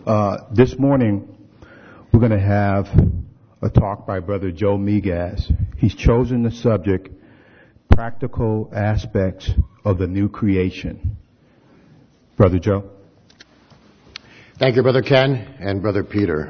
This morning, we're going to have a talk by Brother Joe Migas. He's chosen the subject, Practical Aspects of the New Creation. Brother Joe. Thank you, Brother Ken and Brother Peter.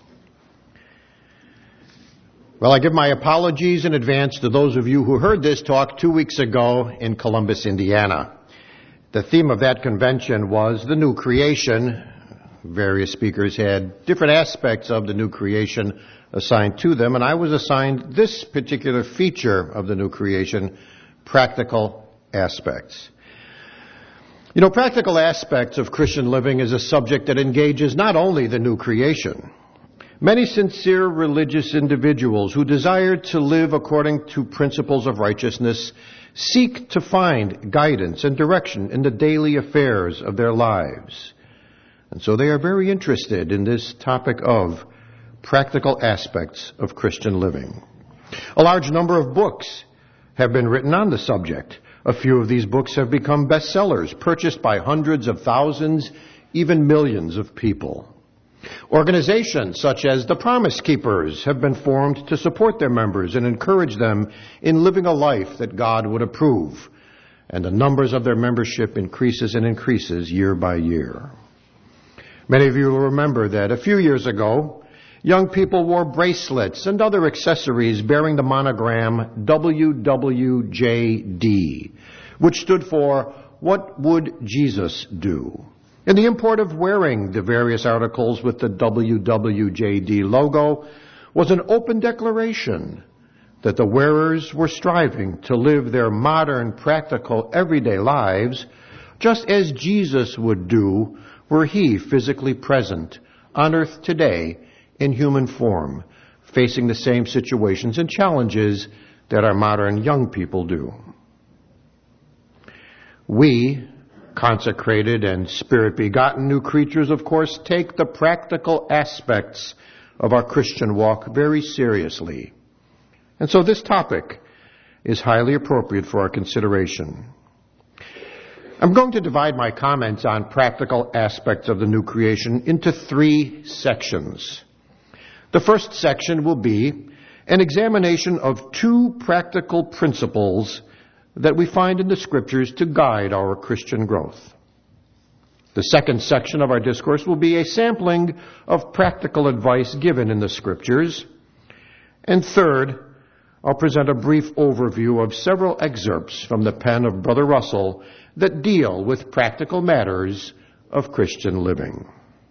Well, I give my apologies in advance to those of you who heard this talk 2 weeks ago in Columbus, Indiana. The theme of that convention was the new creation. Various speakers had different aspects of the new creation assigned to them, and I was assigned this particular feature of the new creation, practical aspects. You know, practical aspects of Christian living is a subject that engages not only the new creation. Many sincere religious individuals who desire to live according to principles of righteousness seek to find guidance and direction in the daily affairs of their lives. And so they are very interested in this topic of practical aspects of Christian living. A large number of books have been written on the subject. A few of these books have become bestsellers, purchased by hundreds of thousands, even millions of people. Organizations such as the Promise Keepers have been formed to support their members and encourage them in living a life that God would approve. And the numbers of their membership increases and increases year by year. Many of you will remember that a few years ago, young people wore bracelets and other accessories bearing the monogram WWJD, which stood for What Would Jesus Do? And the import of wearing the various articles with the WWJD logo was an open declaration that the wearers were striving to live their modern, practical, everyday lives just as Jesus would do were he physically present on earth today in human form, facing the same situations and challenges that our modern young people do. We, consecrated and spirit-begotten new creatures, of course, take the practical aspects of our Christian walk very seriously. And so this topic is highly appropriate for our consideration. I'm going to divide my comments on practical aspects of the new creation into 3 sections. The first section will be an examination of 2 practical principles that we find in the Scriptures to guide our Christian growth. The second section of our discourse will be a sampling of practical advice given in the Scriptures. And third, I'll present a brief overview of several excerpts from the pen of Brother Russell that deal with practical matters of Christian living.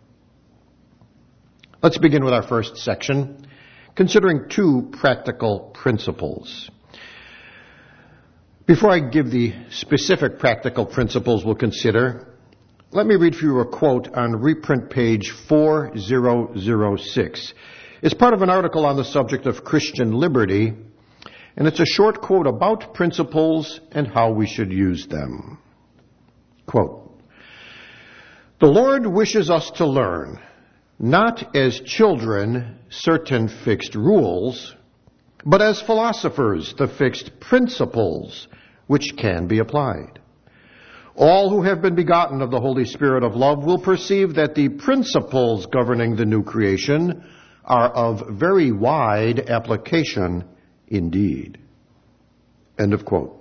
Let's begin with our first section, considering 2 practical principles. Before I give the specific practical principles we'll consider, let me read for you a quote on reprint page 4006. It's part of an article on the subject of Christian liberty, and it's a short quote about principles and how we should use them. Quote, "The Lord wishes us to learn, not as children, certain fixed rules, but as philosophers, the fixed principles which can be applied. All who have been begotten of the Holy Spirit of love will perceive that the principles governing the new creation are of very wide application indeed." End of quote.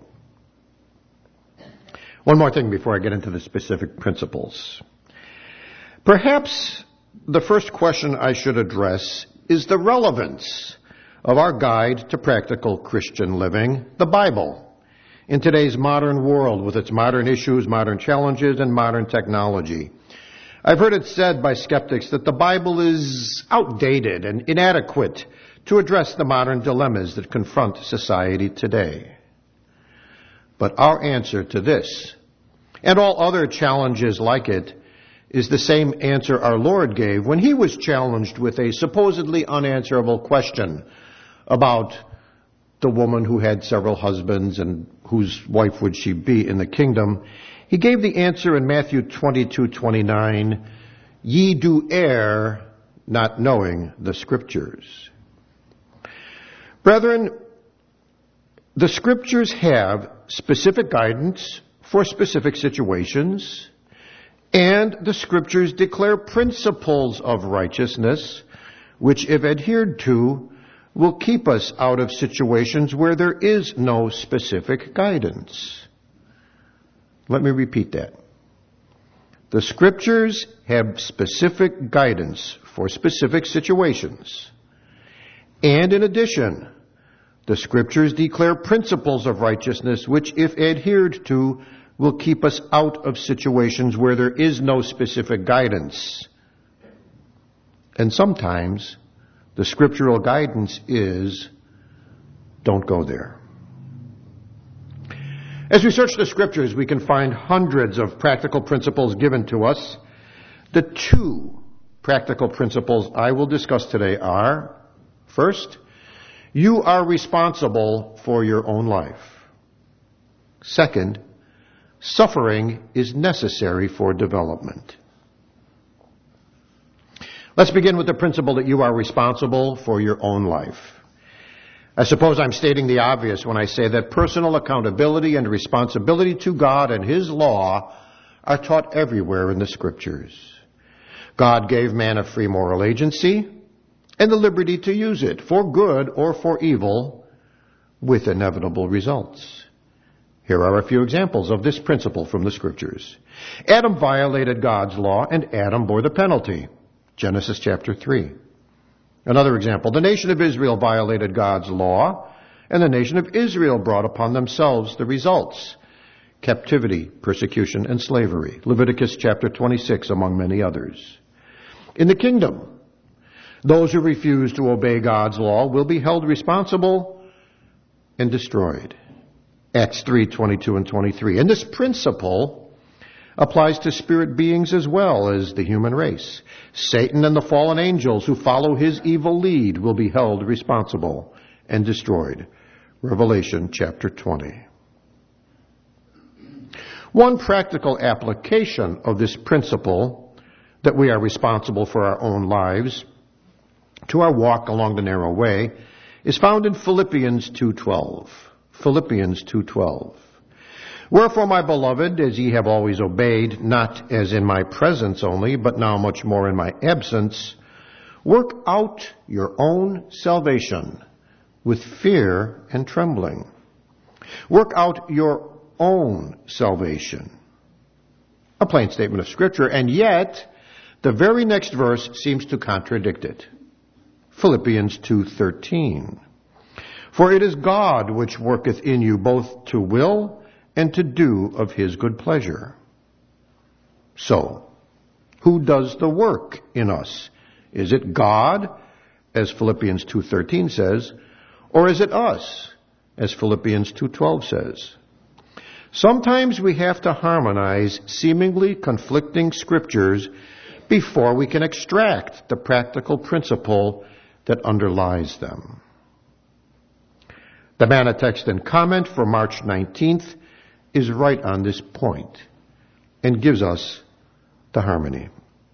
One more thing before I get into the specific principles. Perhaps the first question I should address is the relevance of our guide to practical Christian living, the Bible, in today's modern world with its modern issues, modern challenges, and modern technology. I've heard it said by skeptics that the Bible is outdated and inadequate to address the modern dilemmas that confront society today. But our answer to this, and all other challenges like it, is the same answer our Lord gave when he was challenged with a supposedly unanswerable question about the woman who had several husbands and whose wife would she be in the kingdom. He gave the answer in Matthew 22:29, "Ye do err, not knowing the Scriptures." Brethren, the Scriptures have specific guidance for specific situations, And the Scriptures declare principles of righteousness, which, if adhered to, will keep us out of situations where there is no specific guidance. Let me repeat that. The Scriptures have specific guidance for specific situations. And in addition, the Scriptures declare principles of righteousness which, if adhered to, will keep us out of situations where there is no specific guidance. And sometimes the scriptural guidance is, don't go there. As we search the Scriptures, we can find hundreds of practical principles given to us. The two practical principles I will discuss today are, first, you are responsible for your own life. Second, suffering is necessary for development. Let's begin with the principle that you are responsible for your own life. I suppose I'm stating the obvious when I say that personal accountability and responsibility to God and His law are taught everywhere in the Scriptures. God gave man a free moral agency and the liberty to use it for good or for evil with inevitable results. Here are a few examples of this principle from the Scriptures. Adam violated God's law and Adam bore the penalty. Genesis chapter 3. Another example, the nation of Israel violated God's law and the nation of Israel brought upon themselves the results. Captivity, persecution, and slavery. Leviticus chapter 26, among many others. In the kingdom, those who refuse to obey God's law will be held responsible and destroyed. Acts 3:22 and 23. And this principle applies to spirit beings as well as the human race. Satan and the fallen angels who follow his evil lead will be held responsible and destroyed. Revelation chapter 20. One practical application of this principle, that we are responsible for our own lives, to our walk along the narrow way, is found in Philippians 2:12. Philippians 2:12. Wherefore, my beloved, as ye have always obeyed, not as in my presence only, but now much more in my absence, work out your own salvation with fear and trembling. Work out your own salvation. A plain statement of Scripture, and yet the very next verse seems to contradict it. Philippians 2:13. For it is God which worketh in you both to will and to do of His good pleasure. So, who does the work in us? Is it God, as Philippians 2:13 says, or is it us, as Philippians 2:12 says? Sometimes we have to harmonize seemingly conflicting scriptures before we can extract the practical principle that underlies them. The Manna text and comment for March 19th is right on this point and gives us the harmony.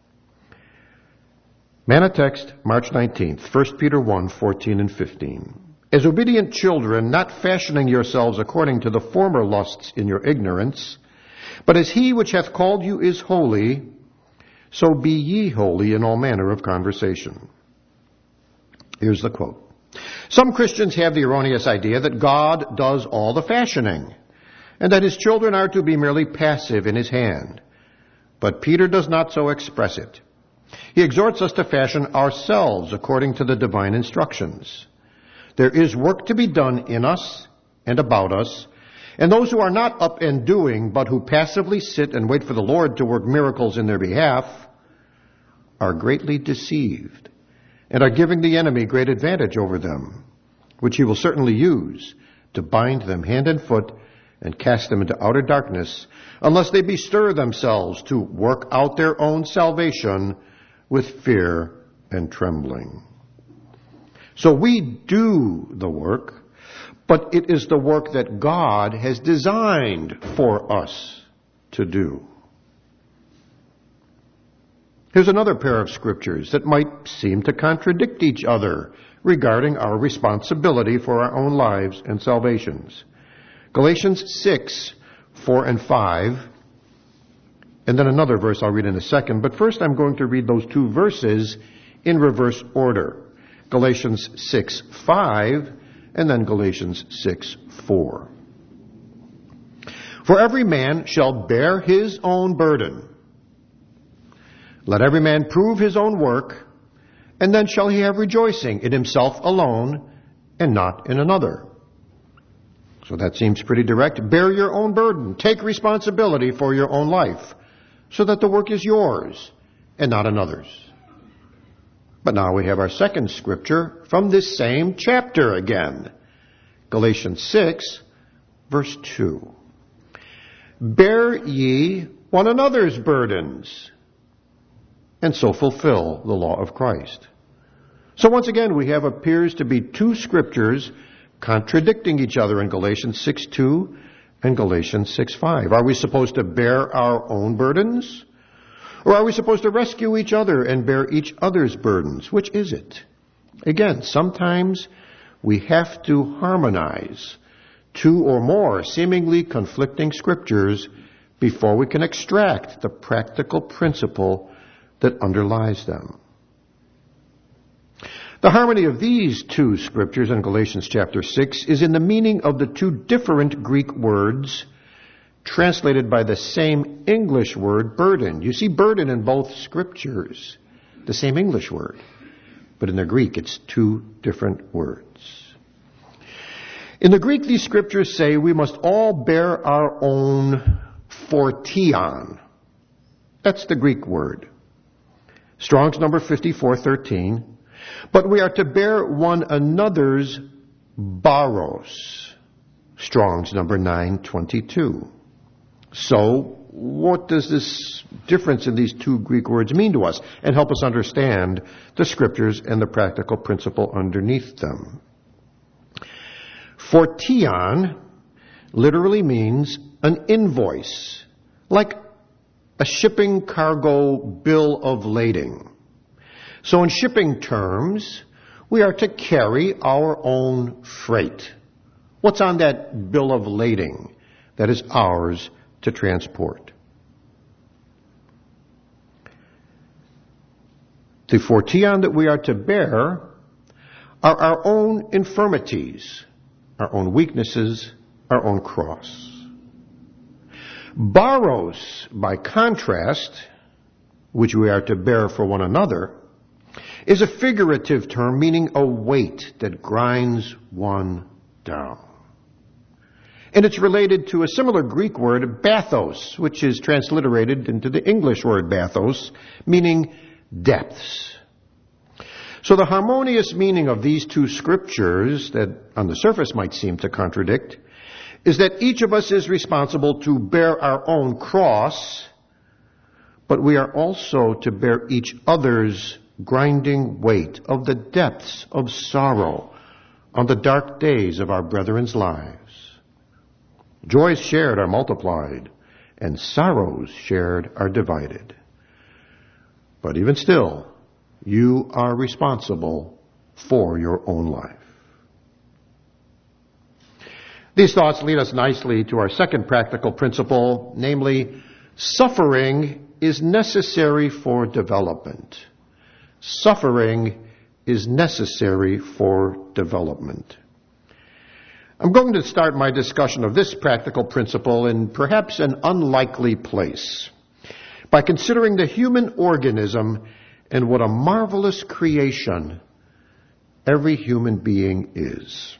Manna text, March 19th, 1 Peter 1:14 and 15. As obedient children, not fashioning yourselves according to the former lusts in your ignorance, but as He which hath called you is holy, so be ye holy in all manner of conversation. Here's the quote. Some Christians have the erroneous idea that God does all the fashioning, and that His children are to be merely passive in His hand. But Peter does not so express it. He exhorts us to fashion ourselves according to the divine instructions. There is work to be done in us and about us, and those who are not up and doing, but who passively sit and wait for the Lord to work miracles in their behalf, are greatly deceived and are giving the enemy great advantage over them, which he will certainly use to bind them hand and foot and cast them into outer darkness, unless they bestir themselves to work out their own salvation with fear and trembling. So we do the work, but it is the work that God has designed for us to do. Here's another pair of scriptures that might seem to contradict each other regarding our responsibility for our own lives and salvations. Galatians 6:4 and 5, and then another verse I'll read in a second. But first I'm going to read those two verses in reverse order. Galatians 6:5 and then Galatians 6:4. For every man shall bear his own burden. Let every man prove his own work, and then shall he have rejoicing in himself alone and not in another. So that seems pretty direct. Bear your own burden. Take responsibility for your own life, so that the work is yours and not another's. But now we have our second scripture from this same chapter again. Galatians 6, verse 2. Bear ye one another's burdens, and so fulfill the law of Christ. So once again, we have appears to be two scriptures contradicting each other in Galatians 6:2 and Galatians 6:5. Are we supposed to bear our own burdens? Or are we supposed to rescue each other and bear each other's burdens? Which is it? Again, sometimes we have to harmonize two or more seemingly conflicting scriptures before we can extract the practical principle that underlies them. The harmony of these two scriptures in Galatians chapter 6 is in the meaning of the two different Greek words translated by the same English word, burden. You see burden in both scriptures, the same English word, but in the Greek it's two different words. In the Greek, these scriptures say we must all bear our own fortion. That's the Greek word. Strong's number 5413. But we are to bear one another's baros. Strong's number 922. So, what does this difference in these two Greek words mean to us? And help us understand the scriptures and the practical principle underneath them. Fortion literally means an invoice, like a shipping cargo bill of lading. So in shipping terms, we are to carry our own freight. What's on that bill of lading that is ours to transport? The fortion that we are to bear are our own infirmities, our own weaknesses, our own cross. Baros, by contrast, which we are to bear for one another, is a figurative term meaning a weight that grinds one down. And it's related to a similar Greek word, bathos, which is transliterated into the English word bathos, meaning depths. So the harmonious meaning of these two scriptures that on the surface might seem to contradict is that each of us is responsible to bear our own cross, but we are also to bear each other's grinding weight of the depths of sorrow on the dark days of our brethren's lives. Joys shared are multiplied, and sorrows shared are divided. But even still, you are responsible for your own life. These thoughts lead us nicely to our second practical principle, namely, suffering is necessary for development. Suffering is necessary for development. I'm going to start my discussion of this practical principle in perhaps an unlikely place by considering the human organism and what a marvelous creation every human being is.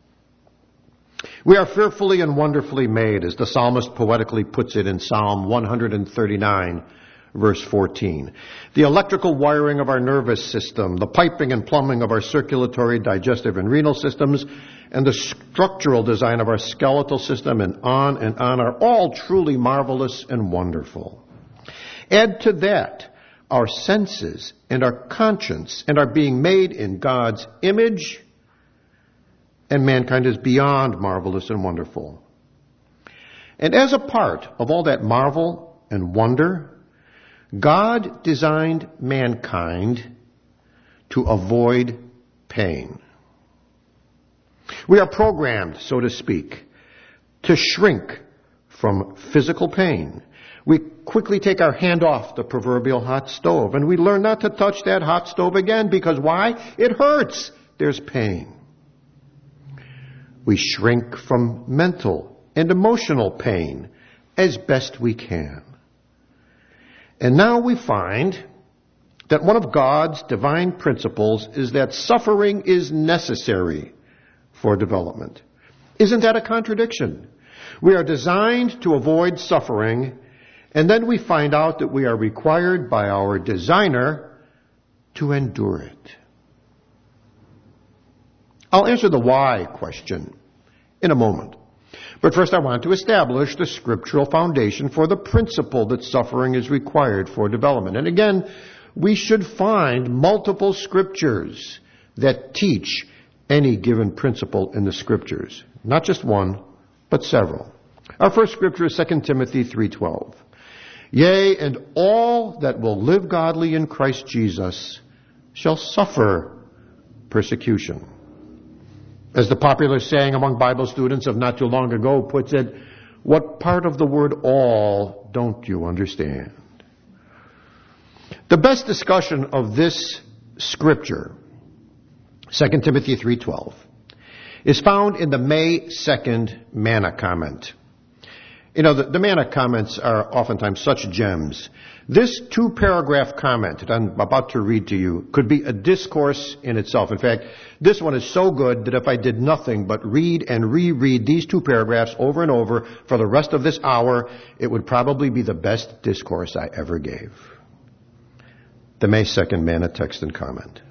We are fearfully and wonderfully made, as the psalmist poetically puts it in Psalm 139, verse 14. The electrical wiring of our nervous system, the piping and plumbing of our circulatory, digestive, and renal systems, and the structural design of our skeletal system, and on, are all truly marvelous and wonderful. Add to that our senses and our conscience and our being made in God's image, and mankind is beyond marvelous and wonderful. And as a part of all that marvel and wonder, God designed mankind to avoid pain. We are programmed, so to speak, to shrink from physical pain. We quickly take our hand off the proverbial hot stove, and we learn not to touch that hot stove again because why? It hurts. There's pain. We shrink from mental and emotional pain as best we can. And now we find that one of God's divine principles is that suffering is necessary for development. Isn't that a contradiction? We are designed to avoid suffering, and then we find out that we are required by our designer to endure it. I'll answer the why question in a moment. But first I want to establish the scriptural foundation for the principle that suffering is required for development. And again, we should find multiple scriptures that teach any given principle in the scriptures. Not just one, but several. Our first scripture is 2 Timothy 3:12. Yea, and all that will live godly in Christ Jesus shall suffer persecution. As the popular saying among Bible students of not too long ago puts it, what part of the word all don't you understand? The best discussion of this scripture, 2 Timothy 3:12, is found in the May 2nd Manna comment. You know, the Manna comments are oftentimes such gems. This 2-paragraph comment that I'm about to read to you could be a discourse in itself. In fact, this one is so good that if I did nothing but read and reread these 2 paragraphs over and over for the rest of this hour, it would probably be the best discourse I ever gave. The May 2nd Manna text and comment.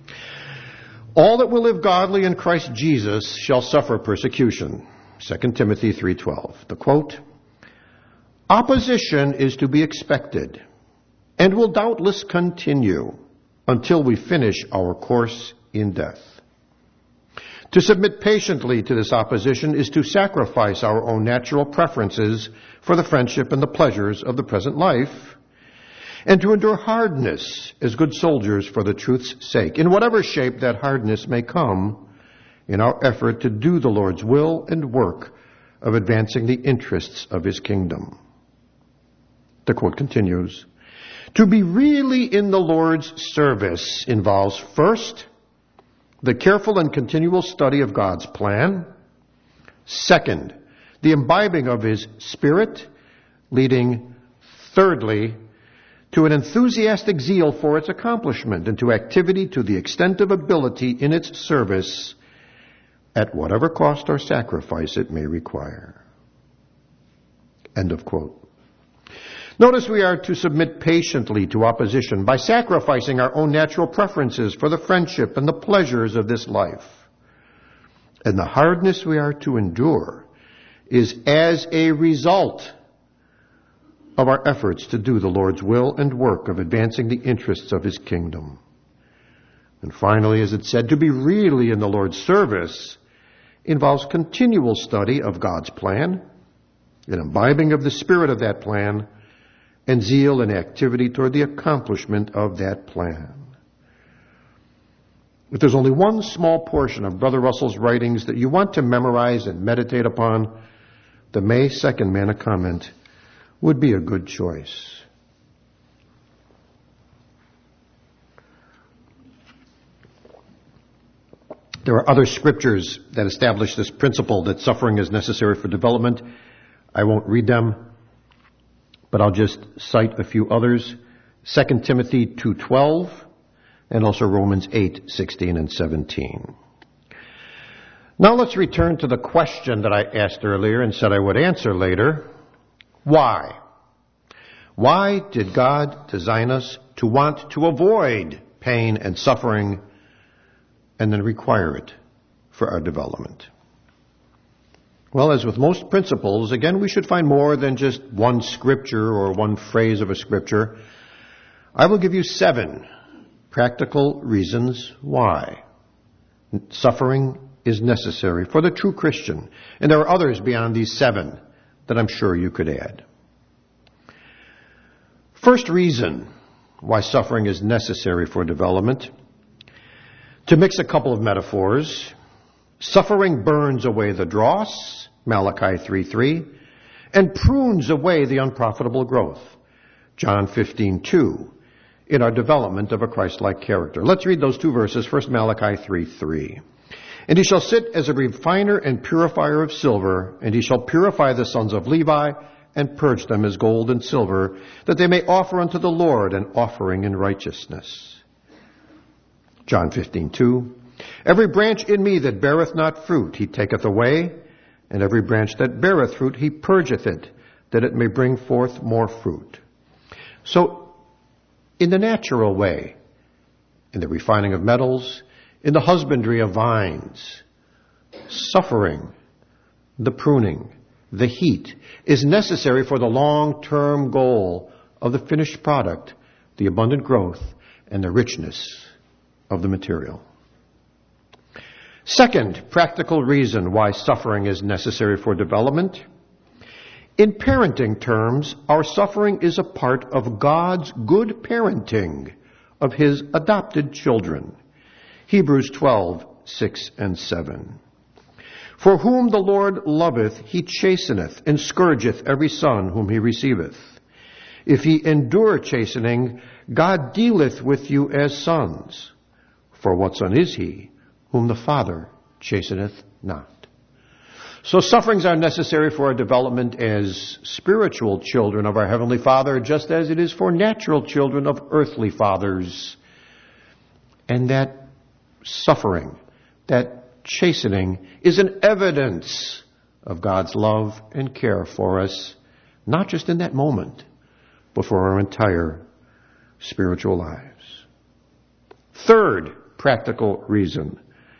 All that will live godly in Christ Jesus shall suffer persecution. 2 Timothy 3:12. The quote, opposition is to be expected and will doubtless continue until we finish our course in death. To submit patiently to this opposition is to sacrifice our own natural preferences for the friendship and the pleasures of the present life, and to endure hardness as good soldiers for the truth's sake, in whatever shape that hardness may come, in our effort to do the Lord's will and work of advancing the interests of His kingdom. The quote continues, to be really in the Lord's service involves, first, the careful and continual study of God's plan. Second, the imbibing of His Spirit, leading, thirdly, to an enthusiastic zeal for its accomplishment and to activity to the extent of ability in its service at whatever cost or sacrifice it may require. End of quote. Notice we are to submit patiently to opposition by sacrificing our own natural preferences for the friendship and the pleasures of this life. And the hardness we are to endure is as a result of our efforts to do the Lord's will and work of advancing the interests of His kingdom. And finally, as it said, to be really in the Lord's service involves continual study of God's plan, an imbibing of the spirit of that plan, and zeal and activity toward the accomplishment of that plan. If there's only one small portion of Brother Russell's writings that you want to memorize and meditate upon, the May 2nd Manna comment would be a good choice. There are other scriptures that establish this principle that suffering is necessary for development. I won't read them, but I'll just cite a few others. 2 Timothy 2:12 and also Romans 8:16 and 17. Now let's return to the question that I asked earlier and said I would answer later. Why? Why did God design us to want to avoid pain and suffering and then require it for our development? Well, as with most principles, again, we should find more than just one scripture or one phrase of a scripture. I will give you 7 practical reasons why suffering is necessary for the true Christian. And there are others beyond these 7 that I'm sure you could add. First reason why suffering is necessary for development, to mix a couple of metaphors, suffering burns away the dross, Malachi 3:3, and prunes away the unprofitable growth, John 15:2, in our development of a Christ-like character. Let's read those two verses. First, Malachi 3:3. And he shall sit as a refiner and purifier of silver, and he shall purify the sons of Levi, and purge them as gold and silver, that they may offer unto the Lord an offering in righteousness. John 15:2. Every branch in me that beareth not fruit, he taketh away, and every branch that beareth fruit, he purgeth it, that it may bring forth more fruit. So, in the natural way, in the refining of metals, in the husbandry of vines, suffering, the pruning, the heat, is necessary for the long-term goal of the finished product, the abundant growth, and the richness of the material. Second practical reason why suffering is necessary for development. In parenting terms, our suffering is a part of God's good parenting of His adopted children. Hebrews 12:6 and 7. For whom the Lord loveth, He chasteneth, and scourgeth every son whom He receiveth. If ye endure chastening, God dealeth with you as sons. For what son is he, whom the Father chasteneth not? So sufferings are necessary for our development as spiritual children of our Heavenly Father, just as it is for natural children of earthly fathers. And that suffering, that chastening, is an evidence of God's love and care for us, not just in that moment, but for our entire spiritual lives. Third practical reason.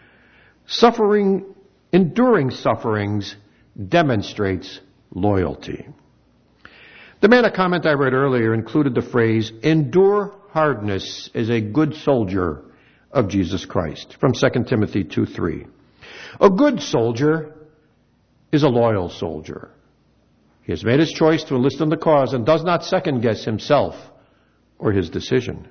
Enduring sufferings demonstrates loyalty. The Manna comment I read earlier included the phrase, endure hardness as a good soldier of Jesus Christ, from 2 Timothy 2:3. A good soldier is a loyal soldier. He has made his choice to enlist in the cause and does not second-guess himself or his decision.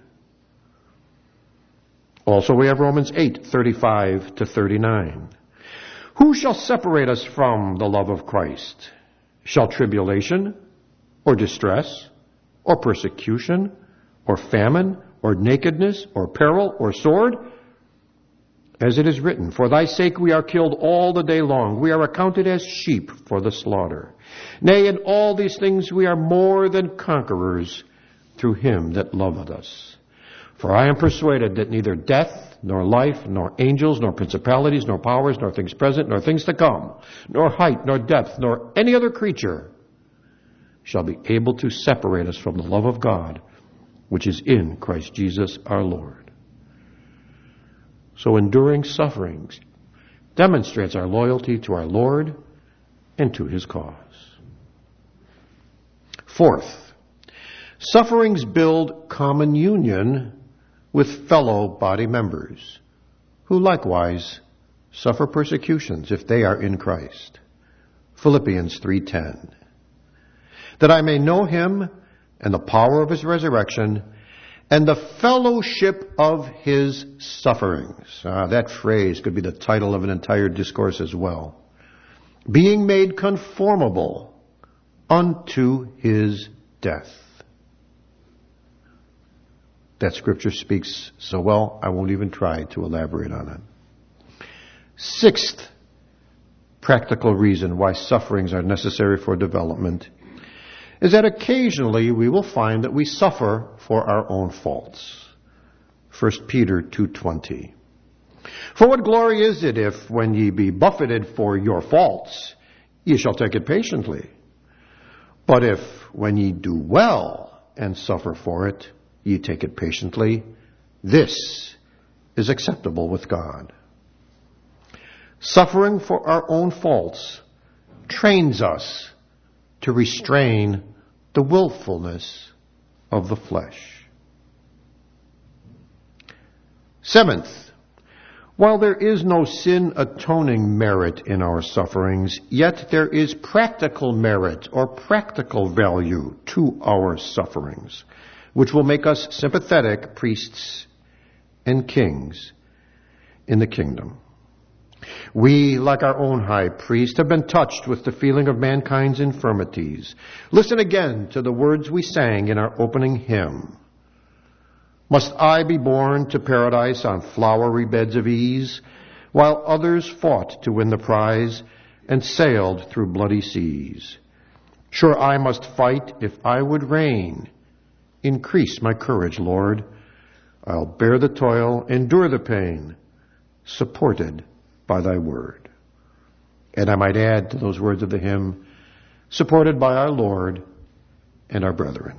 Also, we have Romans 8:35-39. Who shall separate us from the love of Christ? Shall tribulation, or distress, or persecution, or famine, or nakedness, or peril, or sword? As it is written, for thy sake we are killed all the day long. We are accounted as sheep for the slaughter. Nay, in all these things we are more than conquerors through him that loveth us. For I am persuaded that neither death, nor life, nor angels, nor principalities, nor powers, nor things present, nor things to come, nor height, nor depth, nor any other creature shall be able to separate us from the love of God, which is in Christ Jesus our Lord. So enduring sufferings demonstrates our loyalty to our Lord and to His cause. Fourth, sufferings build common union with fellow body members, who likewise suffer persecutions if they are in Christ. Philippians 3:10. That I may know Him and the power of His resurrection and the fellowship of His sufferings. That phrase could be the title of an entire discourse as well. Being made conformable unto His death. That scripture speaks so well, I won't even try to elaborate on it. Sixth practical reason why sufferings are necessary for development is that occasionally we will find that we suffer for our own faults. 1 Peter 2:20. For what glory is it if, when ye be buffeted for your faults, ye shall take it patiently? But if, when ye do well and suffer for it, ye take it patiently, this is acceptable with God. Suffering for our own faults trains us to restrain the willfulness of the flesh. Seventh, while there is no sin-atoning merit in our sufferings, yet there is practical merit or practical value to our sufferings, which will make us sympathetic priests and kings in the kingdom. We, like our own high priest, have been touched with the feeling of mankind's infirmities. Listen again to the words we sang in our opening hymn. Must I be born to paradise on flowery beds of ease, while others fought to win the prize and sailed through bloody seas? Sure I must fight if I would reign. Increase my courage, Lord. I'll bear the toil, endure the pain, supported by thy word. And I might add to those words of the hymn, supported by our Lord and our brethren.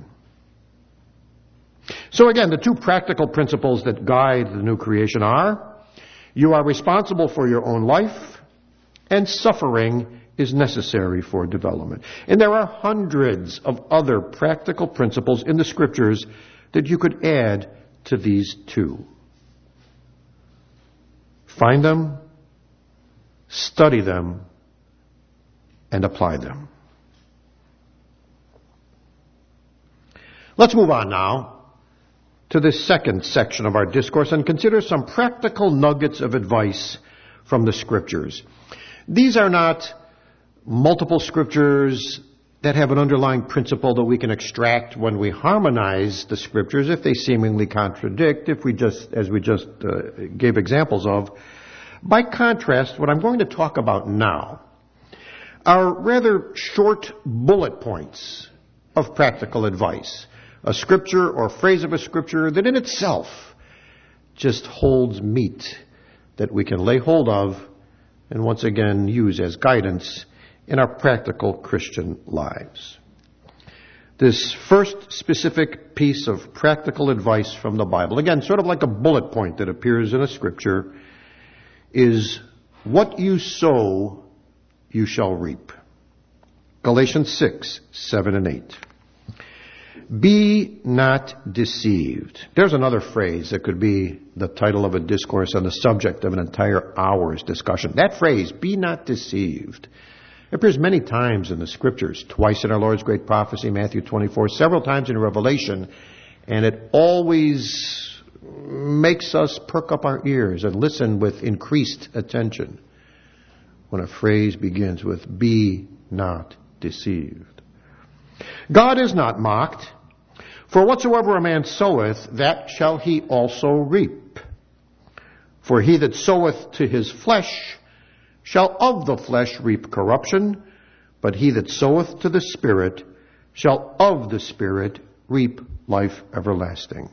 So again, the two practical principles that guide the new creation are, you are responsible for your own life, and suffering is necessary for development. And there are hundreds of other practical principles in the Scriptures that you could add to these two. Find them, study them, and apply them. Let's move on now to this second section of our discourse and consider some practical nuggets of advice from the Scriptures. These are not multiple Scriptures that have an underlying principle that we can extract when we harmonize the Scriptures if they seemingly contradict, as we just gave examples of. By contrast, what I'm going to talk about now are rather short bullet points of practical advice. A scripture or phrase of a scripture that in itself just holds meat that we can lay hold of and once again use as guidance in our practical Christian lives. This first specific piece of practical advice from the Bible, again, sort of like a bullet point that appears in a scripture, is what you sow, you shall reap. Galatians 6, 7 and 8. Be not deceived. There's another phrase that could be the title of a discourse on the subject of an entire hour's discussion. That phrase, be not deceived, appears many times in the Scriptures, twice in our Lord's great prophecy, Matthew 24, several times in Revelation, and it always makes us perk up our ears and listen with increased attention when a phrase begins with, be not deceived. God is not mocked. For whatsoever a man soweth, that shall he also reap. For he that soweth to his flesh shall of the flesh reap corruption, but he that soweth to the Spirit shall of the Spirit reap life everlasting.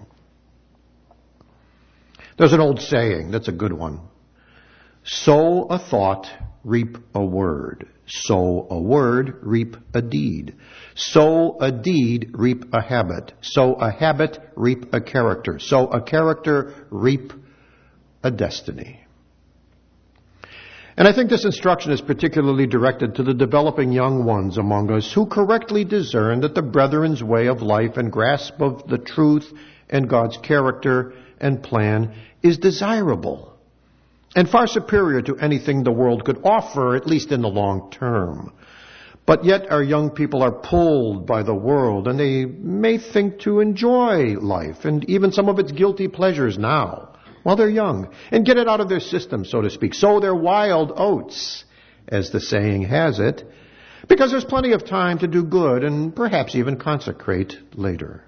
There's an old saying, that's a good one. Sow a thought, reap a word. Sow a word, reap a deed. Sow a deed, reap a habit. Sow a habit, reap a character. Sow a character, reap a destiny. And I think this instruction is particularly directed to the developing young ones among us who correctly discern that the brethren's way of life and grasp of the truth and God's character and plan is desirable and far superior to anything the world could offer, at least in the long term. But yet our young people are pulled by the world, and they may think to enjoy life and even some of its guilty pleasures now, while they're young, and get it out of their system, so to speak. Sow their wild oats, as the saying has it, because there's plenty of time to do good and perhaps even consecrate later.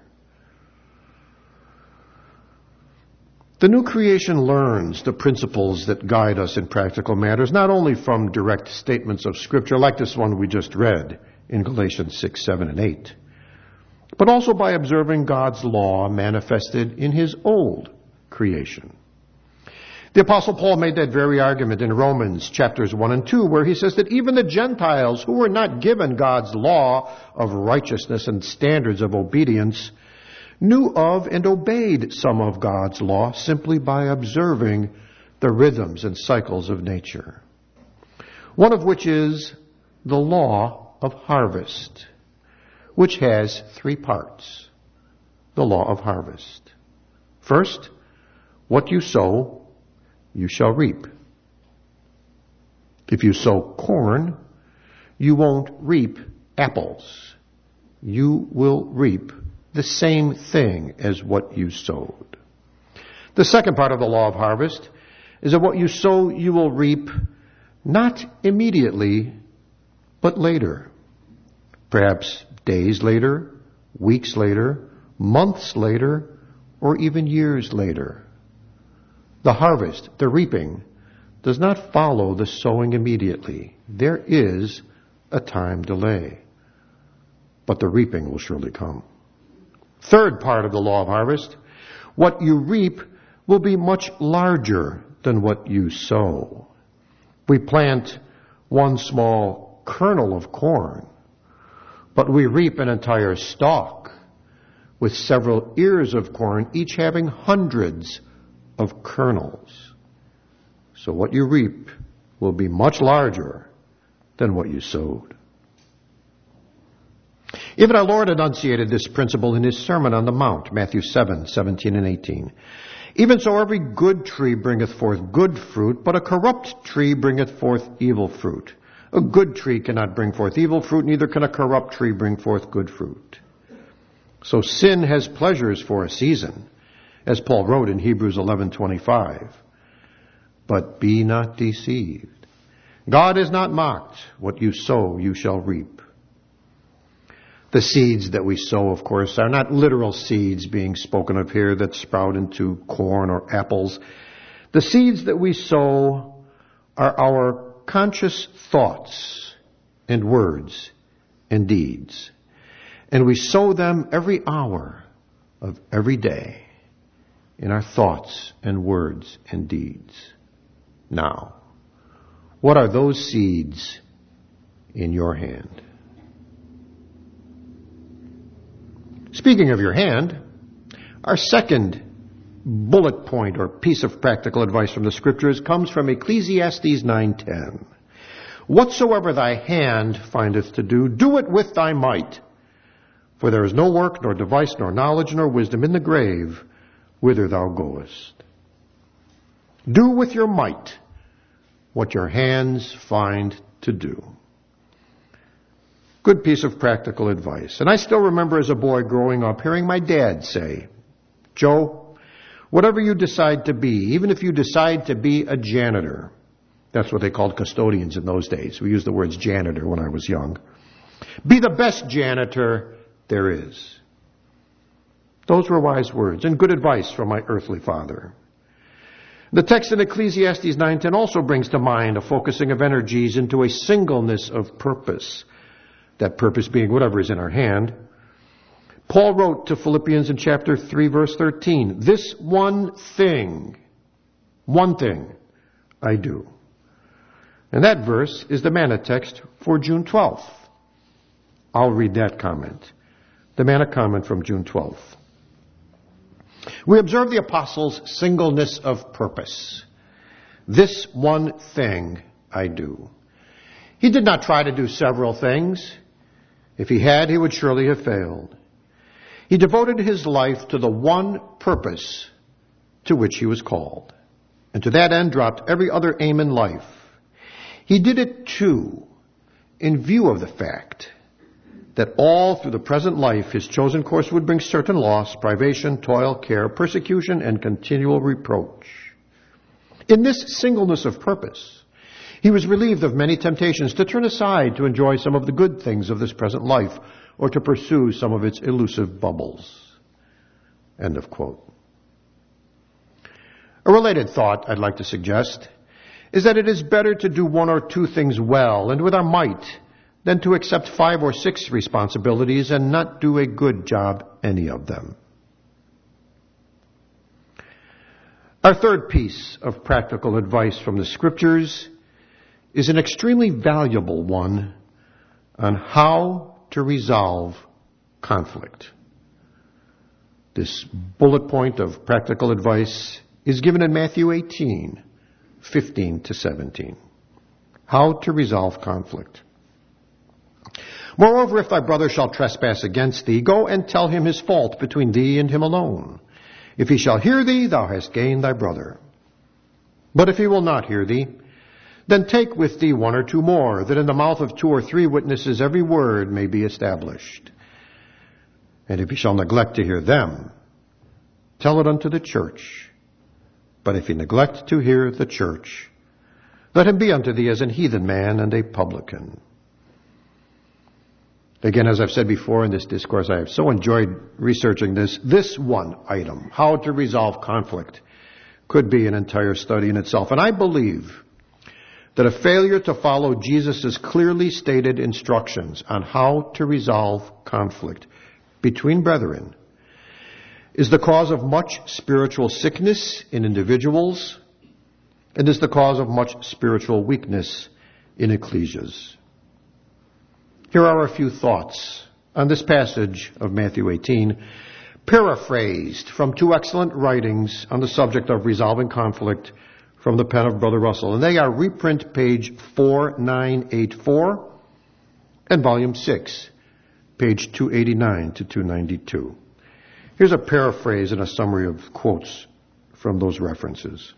The new creation learns the principles that guide us in practical matters, not only from direct statements of Scripture like this one we just read in Galatians 6, 7, and 8, but also by observing God's law manifested in His old creation. The Apostle Paul made that very argument in Romans chapters 1 and 2, where he says that even the Gentiles who were not given God's law of righteousness and standards of obedience knew of and obeyed some of God's law simply by observing the rhythms and cycles of nature. One of which is the law of harvest, which has three parts. The law of harvest. First, what you sow, you shall reap. If you sow corn, you won't reap apples. You will reap the same thing as what you sowed. The second part of the law of harvest is that what you sow, you will reap not immediately, but later. Perhaps days later, weeks later, months later, or even years later. The harvest, the reaping, does not follow the sowing immediately. There is a time delay. But the reaping will surely come. Third part of the law of harvest, what you reap will be much larger than what you sow. We plant one small kernel of corn, but we reap an entire stalk with several ears of corn, each having hundreds of kernels. So what you reap will be much larger than what you sowed. Even our Lord enunciated this principle in his Sermon on the Mount, Matthew 7:17 and 18. Even so every good tree bringeth forth good fruit, but a corrupt tree bringeth forth evil fruit. A good tree cannot bring forth evil fruit, neither can a corrupt tree bring forth good fruit. So sin has pleasures for a season, as Paul wrote in Hebrews 11:25. But be not deceived. God is not mocked. What you sow, you shall reap. The seeds that we sow, of course, are not literal seeds being spoken of here that sprout into corn or apples. The seeds that we sow are our conscious thoughts and words and deeds. And we sow them every hour of every day in our thoughts and words and deeds. Now, what are those seeds in your hand? Speaking of your hand, our second bullet point or piece of practical advice from the Scriptures comes from Ecclesiastes 9:10. Whatsoever thy hand findeth to do, do it with thy might. For there is no work, nor device, nor knowledge, nor wisdom in the grave whither thou goest. Do with your might what your hands find to do. Good piece of practical advice. And I still remember as a boy growing up hearing my dad say, Joe, whatever you decide to be, even if you decide to be a janitor, that's what they called custodians in those days. We used the words janitor when I was young. Be the best janitor there is. Those were wise words and good advice from my earthly father. The text in Ecclesiastes 9:10 also brings to mind a focusing of energies into a singleness of purpose. That purpose being whatever is in our hand. Paul wrote to Philippians in chapter 3, verse 13, this one thing I do. And that verse is the manna text for June 12th. I'll read that comment. The manna comment from June 12th. We observe the apostles' singleness of purpose. This one thing I do. He did not try to do several things. If he had, he would surely have failed. He devoted his life to the one purpose to which he was called, and to that end dropped every other aim in life. He did it, too, in view of the fact that all through the present life his chosen course would bring certain loss, privation, toil, care, persecution, and continual reproach. In this singleness of purpose, he was relieved of many temptations to turn aside to enjoy some of the good things of this present life or to pursue some of its elusive bubbles. End of quote. A related thought I'd like to suggest is that it is better to do one or two things well and with our might than to accept 5 or 6 responsibilities and not do a good job any of them. Our third piece of practical advice from the Scriptures is an extremely valuable one on how to resolve conflict. This bullet point of practical advice is given in Matthew 18:15 to 17. How to resolve conflict. Moreover, if thy brother shall trespass against thee, go and tell him his fault between thee and him alone. If he shall hear thee, thou hast gained thy brother. But if he will not hear thee, then take with thee 1 or 2 more, that in the mouth of 2 or 3 witnesses every word may be established. And if he shall neglect to hear them, tell it unto the church. But if he neglect to hear the church, Let him be unto thee as an heathen man and a publican. Again, as I've said before in this discourse, I have so enjoyed researching this one item, how to resolve conflict, could be an entire study in itself. And I believe that a failure to follow Jesus' clearly stated instructions on how to resolve conflict between brethren is the cause of much spiritual sickness in individuals and is the cause of much spiritual weakness in ecclesias. Here are a few thoughts on this passage of Matthew 18, paraphrased from two excellent writings on the subject of resolving conflict from the pen of Brother Russell. And they are reprint page 4984 and volume 6, page 289 to 292. Here's a paraphrase and a summary of quotes from those references.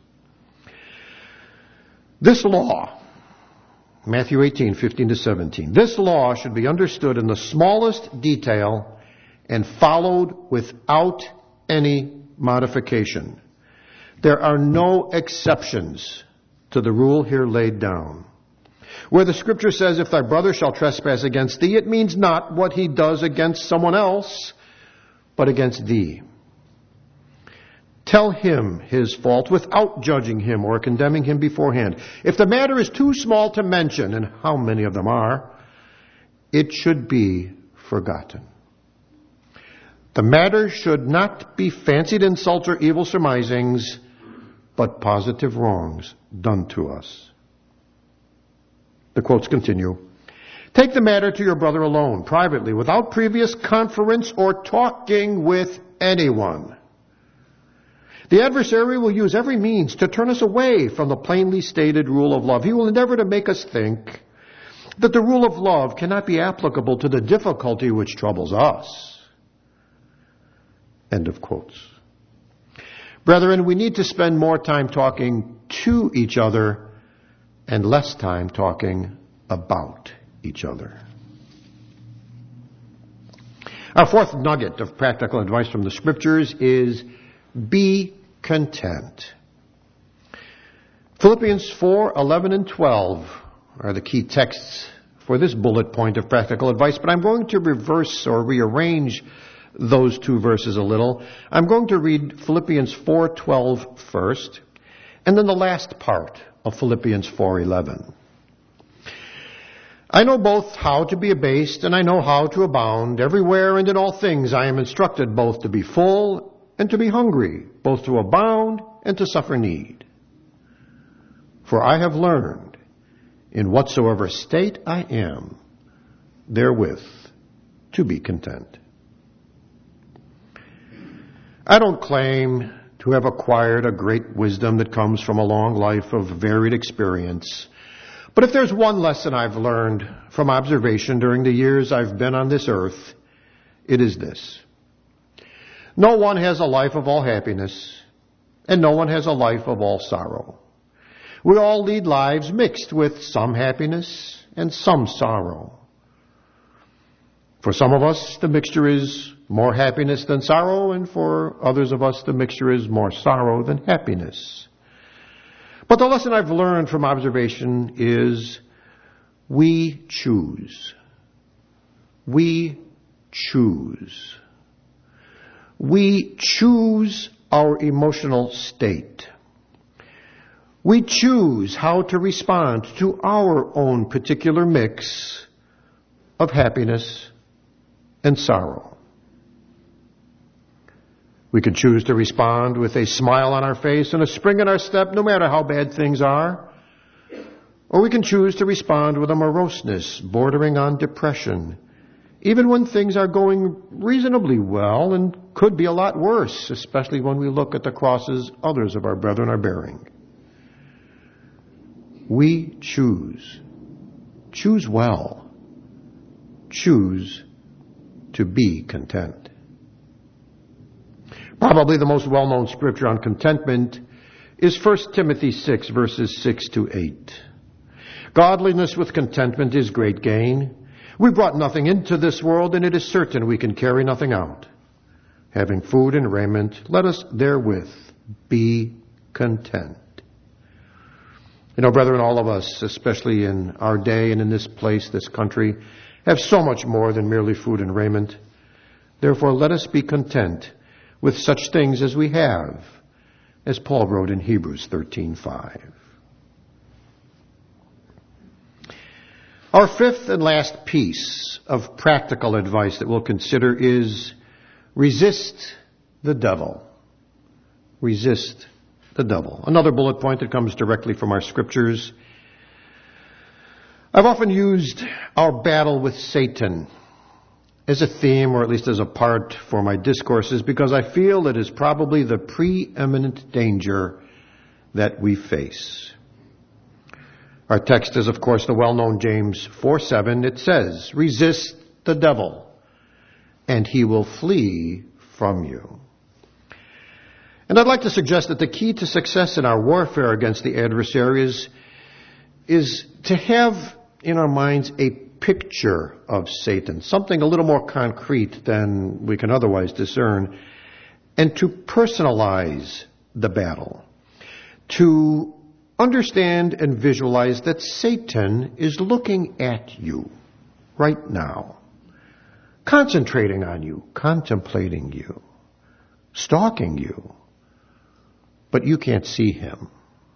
This law, Matthew 18, 15 to 17. This law should be understood in the smallest detail and followed without any modification. There are no exceptions to the rule here laid down. Where the scripture says, if thy brother shall trespass against thee, it means not what he does against someone else, but against thee. Tell him his fault without judging him or condemning him beforehand. If the matter is too small to mention, and how many of them are, it should be forgotten. The matter should not be fancied insults or evil surmisings, but positive wrongs done to us. The quotes continue. Take the matter to your brother alone, privately, without previous conference or talking with anyone. The adversary will use every means to turn us away from the plainly stated rule of love. He will endeavor to make us think that the rule of love cannot be applicable to the difficulty which troubles us. End of quotes. Brethren, we need to spend more time talking to each other and less time talking about each other. Our fourth nugget of practical advice from the Scriptures is be content. Philippians 4, 11 and 12 are the key texts for this bullet point of practical advice, but I'm going to reverse or rearrange those two verses a little. I'm going to read Philippians 4:12 first, and then the last part of Philippians 4:11. I know both how to be abased and I know how to abound. Everywhere and in all things I am instructed both to be full and to be hungry, both to abound and to suffer need. For I have learned, in whatsoever state I am, therewith to be content. I don't claim to have acquired a great wisdom that comes from a long life of varied experience. But if there's one lesson I've learned from observation during the years I've been on this earth, it is this. No one has a life of all happiness, and no one has a life of all sorrow. We all lead lives mixed with some happiness and some sorrow. For some of us, the mixture is more happiness than sorrow, and for others of us, the mixture is more sorrow than happiness. But the lesson I've learned from observation is we choose. We choose. We choose our emotional state. We choose how to respond to our own particular mix of happiness and sorrow. We can choose to respond with a smile on our face and a spring in our step, no matter how bad things are. Or we can choose to respond with a moroseness bordering on depression, even when things are going reasonably well and could be a lot worse, especially when we look at the crosses others of our brethren are bearing. We choose. Choose well. Choose to be content. Probably the most well-known scripture on contentment is 1 Timothy 6, verses 6 to 8. Godliness with contentment is great gain. We brought nothing into this world, and it is certain we can carry nothing out. Having food and raiment, let us therewith be content. You know, brethren, all of us, especially in our day and in this place, this country, have so much more than merely food and raiment. Therefore, let us be content with such things as we have, as Paul wrote in Hebrews 13:5. Our fifth and last piece of practical advice that we'll consider is resist the devil. Resist the devil. Another bullet point that comes directly from our scriptures. I've often used our battle with Satan as a theme, or at least as a part for my discourses, because I feel it is probably the preeminent danger that we face. Our text is, of course, the well-known James 4:7. It says, resist the devil, and he will flee from you. And I'd like to suggest that the key to success in our warfare against the adversary is to have in our minds a picture of Satan, something a little more concrete than we can otherwise discern, and to personalize the battle, to understand and visualize that Satan is looking at you right now, concentrating on you, contemplating you, stalking you, but you can't see him.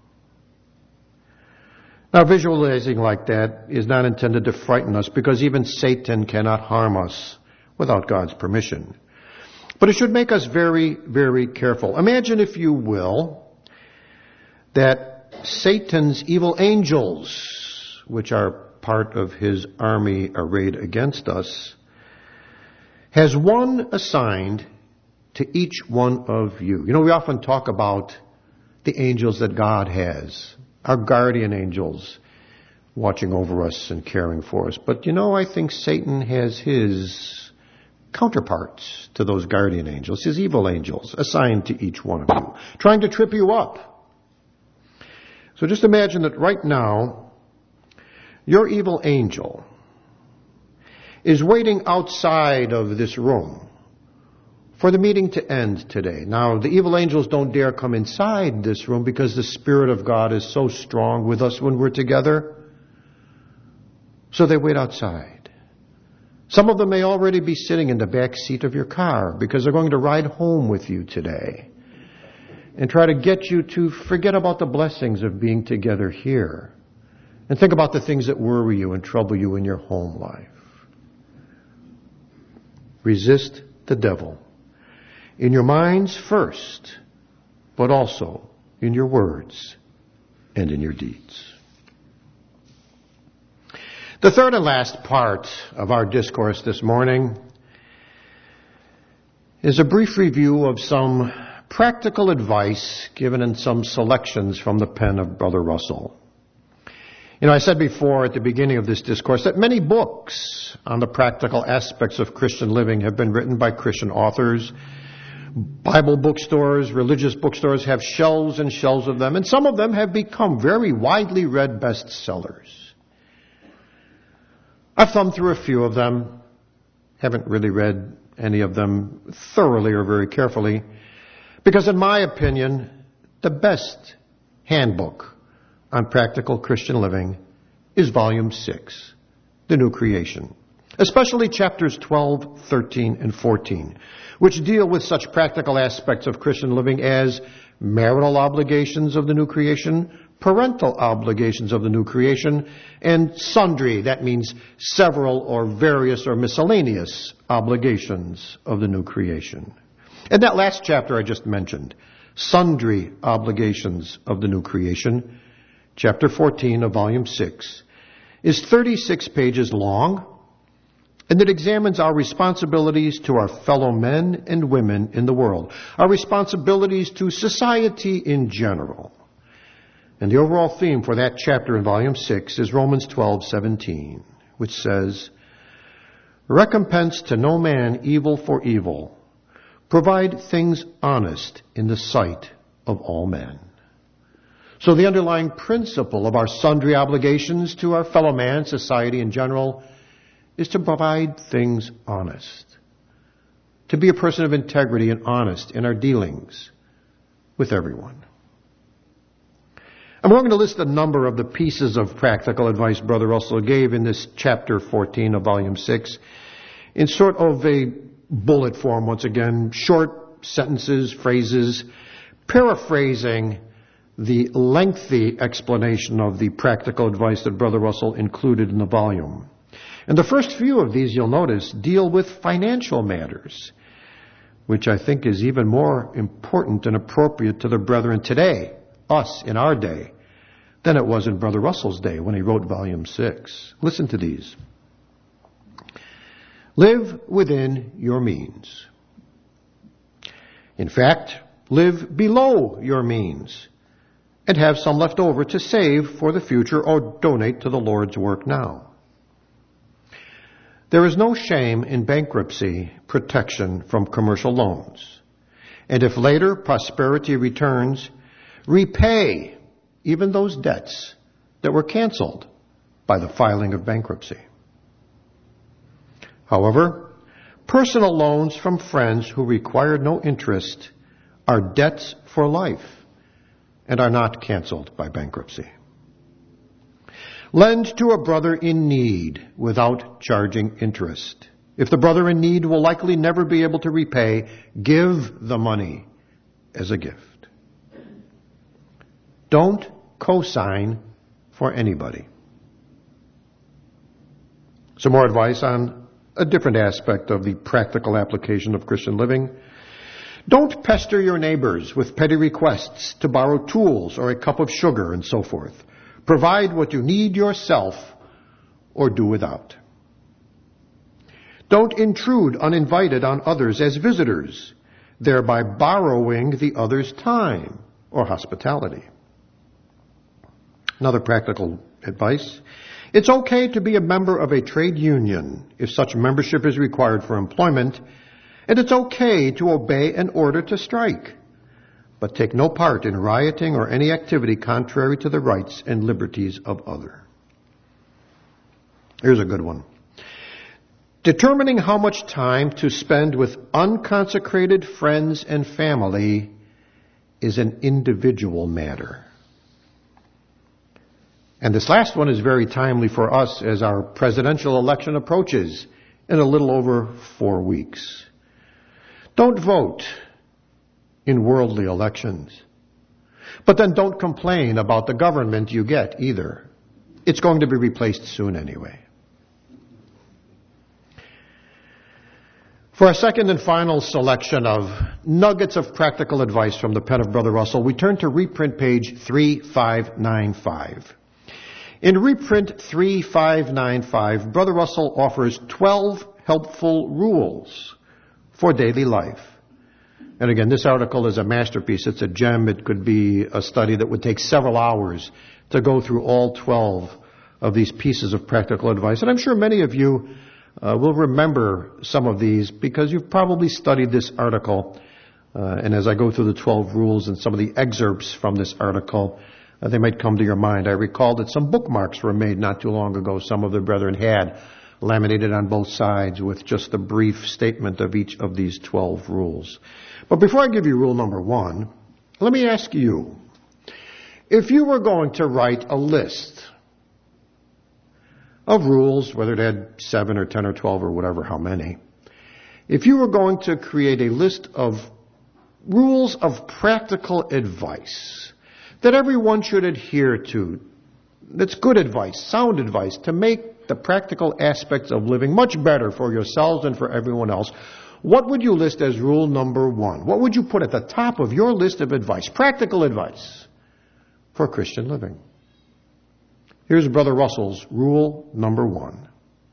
Now, visualizing like that is not intended to frighten us, because even Satan cannot harm us without God's permission. But it should make us very, very careful. Imagine, if you will, that Satan's evil angels, which are part of his army arrayed against us, has one assigned to each one of you. You know, we often talk about the angels that God has, our guardian angels watching over us and caring for us. But, you know, I think Satan has his counterparts to those guardian angels, his evil angels, assigned to each one of you, trying to trip you up. So just imagine that right now, your evil angel is waiting outside of this room for the meeting to end today. Now, the evil angels don't dare come inside this room because the Spirit of God is so strong with us when we're together. So they wait outside. Some of them may already be sitting in the back seat of your car because they're going to ride home with you today and try to get you to forget about the blessings of being together here and think about the things that worry you and trouble you in your home life. Resist the devil. In your minds first, but also in your words and in your deeds. The third and last part of our discourse this morning is a brief review of some practical advice given in some selections from the pen of Brother Russell. You know, I said before at the beginning of this discourse that many books on the practical aspects of Christian living have been written by Christian authors. Bible bookstores, religious bookstores have shelves and shelves of them, and some of them have become very widely read bestsellers. I've thumbed through a few of them, haven't really read any of them thoroughly or very carefully, because in my opinion, the best handbook on practical Christian living is Volume 6, The New Creation, especially chapters 12, 13, and 14, which deal with such practical aspects of Christian living as marital obligations of the new creation, parental obligations of the new creation, and sundry, that means several or various or miscellaneous obligations of the new creation. And that last chapter I just mentioned, sundry obligations of the new creation, chapter 14 of volume 6, is 36 pages long, and it examines our responsibilities to our fellow men and women in the world, our responsibilities to society in general. And the overall theme for that chapter in volume 6 is Romans 12:17, which says, "Recompense to no man evil for evil. Provide things honest in the sight of all men." So the underlying principle of our sundry obligations to our fellow man, society in general, is to provide things honest. To be a person of integrity and honest in our dealings with everyone. I'm going to list a number of the pieces of practical advice Brother Russell gave in this chapter 14 of volume 6 in sort of a bullet form, once again, short sentences, phrases, paraphrasing the lengthy explanation of the practical advice that Brother Russell included in the volume. And the first few of these, you'll notice, deal with financial matters, which I think is even more important and appropriate to the brethren today, us in our day, than it was in Brother Russell's day when he wrote volume 6. Listen to these. Live within your means. In fact, live below your means and have some left over to save for the future or donate to the Lord's work now. There is no shame in bankruptcy protection from commercial loans. And if later prosperity returns, repay even those debts that were canceled by the filing of bankruptcy. However, personal loans from friends who required no interest are debts for life and are not canceled by bankruptcy. Lend to a brother in need without charging interest. If the brother in need will likely never be able to repay, give the money as a gift. Don't co-sign for anybody. Some more advice on a different aspect of the practical application of Christian living. Don't pester your neighbors with petty requests to borrow tools or a cup of sugar and so forth. Provide what you need yourself or do without. Don't intrude uninvited on others as visitors, thereby borrowing the other's time or hospitality. Another practical advice. It's okay to be a member of a trade union if such membership is required for employment, and it's okay to obey an order to strike, but take no part in rioting or any activity contrary to the rights and liberties of others. Here's a good one. Determining how much time to spend with unconsecrated friends and family is an individual matter. And this last one is very timely for us as our presidential election approaches in a little over 4 weeks. Don't vote in worldly elections. But then don't complain about the government you get either. It's going to be replaced soon anyway. For our second and final selection of nuggets of practical advice from the pen of Brother Russell, we turn to reprint page 3595. In reprint 3595, Brother Russell offers 12 helpful rules for daily life. And again, this article is a masterpiece. It's a gem. It could be a study that would take several hours to go through all 12 of these pieces of practical advice. And I'm sure many of you will remember some of these because you've probably studied this article. And as I go through the 12 rules and some of the excerpts from this article, they might come to your mind. I recall that some bookmarks were made not too long ago. Some of the brethren had laminated on both sides with just a brief statement of each of these 12 rules. But before I give you rule number 1, let me ask you, if you were going to write a list of rules, whether it had 7 or 10 or 12 or whatever, how many, if you were going to create a list of rules of practical advice that everyone should adhere to, that's good advice, sound advice, to make the practical aspects of living much better for yourselves and for everyone else, what would you list as rule number 1? What would you put at the top of your list of advice, practical advice for Christian living? Here's Brother Russell's rule number 1.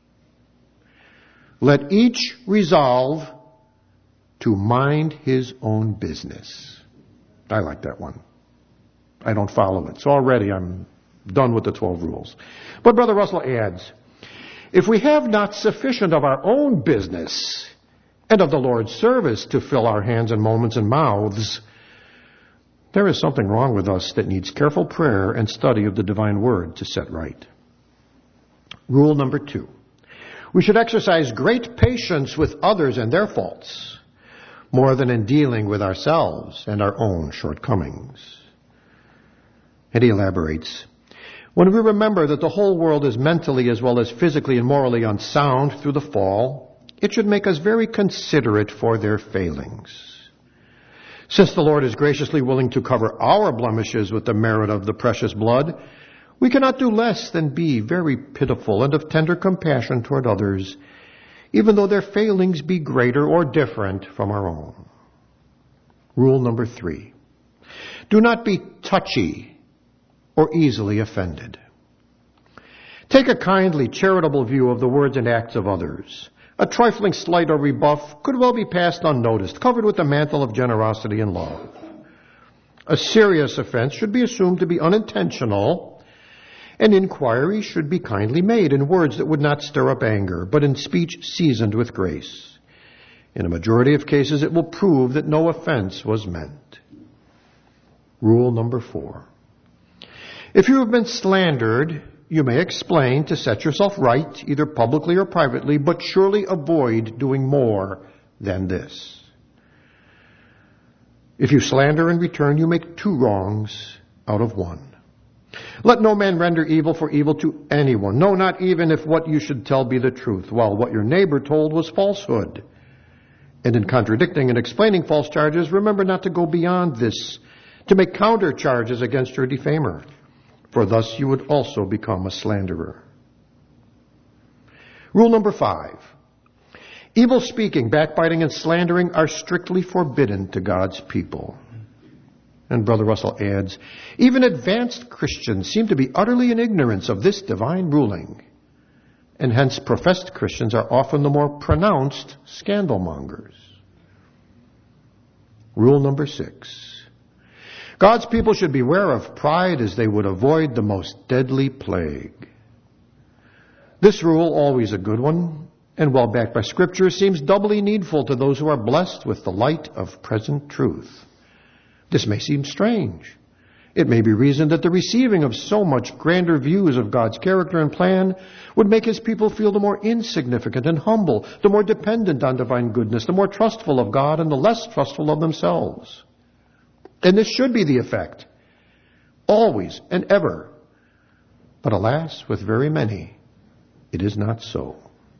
Let each resolve to mind his own business. I like that one. I don't follow it. So already I'm done with the 12 rules. But Brother Russell adds, if we have not sufficient of our own business and of the Lord's service to fill our hands and moments and mouths, there is something wrong with us that needs careful prayer and study of the divine word to set right. Rule number 2. We should exercise great patience with others and their faults, more than in dealing with ourselves and our own shortcomings. And he elaborates, when we remember that the whole world is mentally as well as physically and morally unsound through the fall, it should make us very considerate for their failings. Since the Lord is graciously willing to cover our blemishes with the merit of the precious blood, we cannot do less than be very pitiful and of tender compassion toward others, even though their failings be greater or different from our own. Rule number 3. Do not be touchy or easily offended. Take a kindly, charitable view of the words and acts of others. A trifling slight or rebuff could well be passed unnoticed, covered with the mantle of generosity and love. A serious offense should be assumed to be unintentional, and inquiry should be kindly made in words that would not stir up anger, but in speech seasoned with grace. In a majority of cases, it will prove that no offense was meant. Rule number 4. If you have been slandered, you may explain to set yourself right, either publicly or privately, but surely avoid doing more than this. If you slander in return, you make 2 wrongs out of 1. Let no man render evil for evil to anyone, no, not even if what you should tell be the truth, while what your neighbor told was falsehood. And in contradicting and explaining false charges, remember not to go beyond this, to make counter charges against your defamer, for thus you would also become a slanderer. Rule number 5. Evil speaking, backbiting, and slandering are strictly forbidden to God's people. And Brother Russell adds, even advanced Christians seem to be utterly in ignorance of this divine ruling, and hence professed Christians are often the more pronounced scandalmongers. Rule number 6. God's people should beware of pride as they would avoid the most deadly plague. This rule, always a good one, and well backed by Scripture, seems doubly needful to those who are blessed with the light of present truth. This may seem strange. It may be reasoned that the receiving of so much grander views of God's character and plan would make His people feel the more insignificant and humble, the more dependent on divine goodness, the more trustful of God and the less trustful of themselves. And this should be the effect, always and ever. But alas, with very many, it is not so.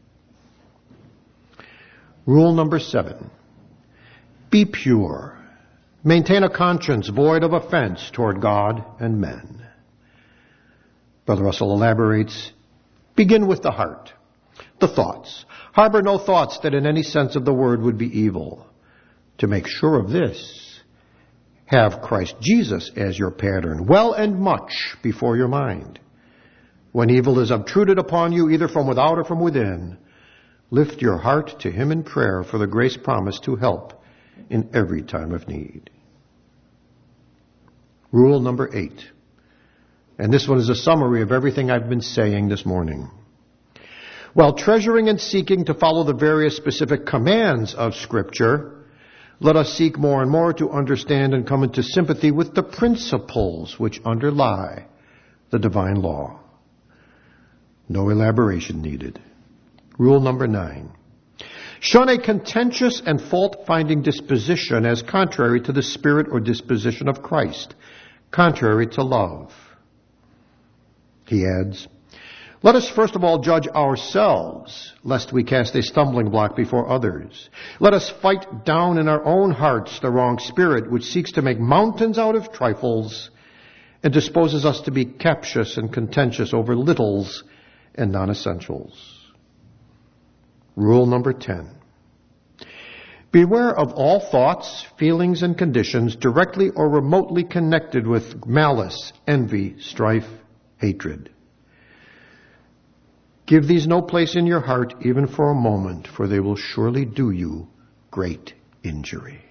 Rule number 7. Be pure. Maintain a conscience void of offense toward God and men. Brother Russell elaborates, begin with the heart, the thoughts. Harbor no thoughts that in any sense of the word would be evil. To make sure of this, have Christ Jesus as your pattern, well and much before your mind. When evil is obtruded upon you, either from without or from within, lift your heart to Him in prayer for the grace promised to help in every time of need. Rule number 8. And this one is a summary of everything I've been saying this morning. While treasuring and seeking to follow the various specific commands of Scripture, let us seek more and more to understand and come into sympathy with the principles which underlie the divine law. No elaboration needed. Rule number 9. Shun a contentious and fault-finding disposition as contrary to the spirit or disposition of Christ, contrary to love. He adds, let us first of all judge ourselves, lest we cast a stumbling block before others. Let us fight down in our own hearts the wrong spirit which seeks to make mountains out of trifles and disposes us to be captious and contentious over littles and non-essentials. Rule number 10. Beware of all thoughts, feelings, and conditions directly or remotely connected with malice, envy, strife, hatred. Give these no place in your heart even for a moment, for they will surely do you great injury.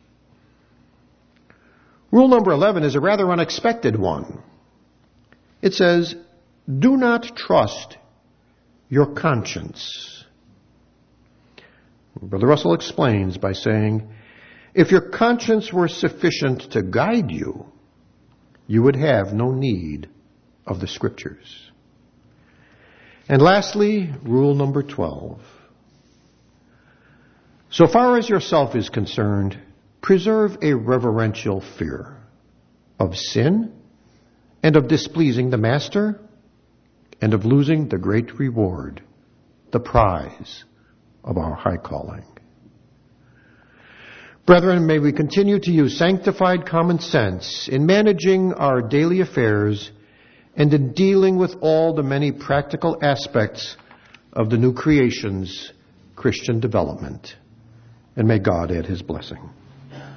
Rule number 11 is a rather unexpected one. It says, do not trust your conscience. Brother Russell explains by saying, if your conscience were sufficient to guide you, you would have no need of the Scriptures. And lastly, rule number 12. So far as yourself is concerned, preserve a reverential fear of sin and of displeasing the Master, and of losing the great reward, the prize of our high calling. Brethren, may we continue to use sanctified common sense in managing our daily affairs and in dealing with all the many practical aspects of the new creation's Christian development. And may God add his blessing.